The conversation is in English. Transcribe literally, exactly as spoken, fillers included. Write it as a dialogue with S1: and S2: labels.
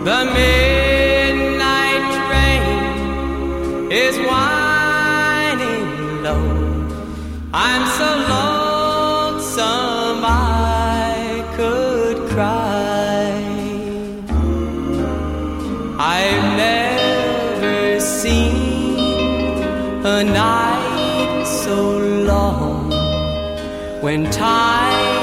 S1: The midnight train is winding low. I'm so lonesome I could cry. I've never seen a night so long when time